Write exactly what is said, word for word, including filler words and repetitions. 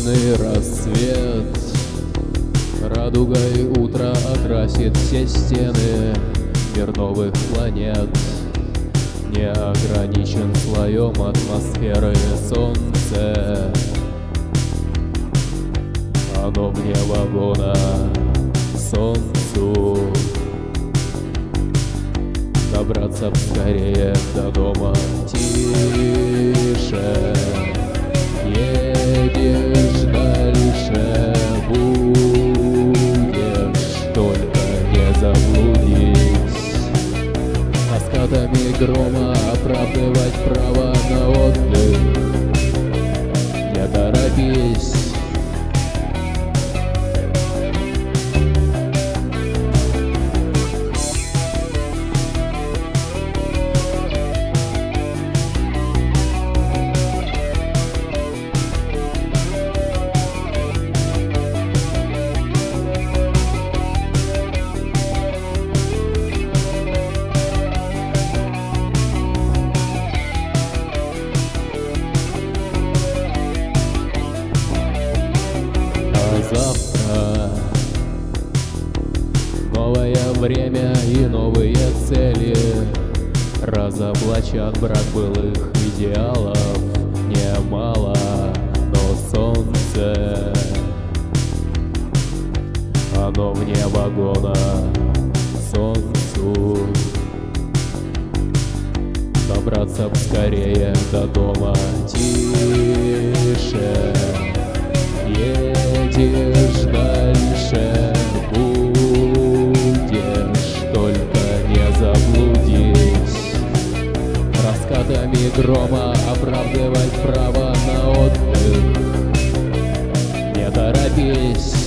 Солнечный рассвет радугой утро окрасит все стены. Мир новых планет не ограничен слоем атмосферы. Солнце, оно вне вагона солнцу. Добраться б скорее до дома. Тише, едешь дальше, будешь, только не заблудись. Раскатами грома оправдывать право на отдых. Не торопись. Завтра новое время и новые цели разоблачат брак былых идеалов. Немало, но солнце, оно вне вагона солнцу. Добраться б скорее до дома. Тише, едешь дальше, будешь, только не заблудись. Раскатами грома оправдывать право на отдых. Не торопись.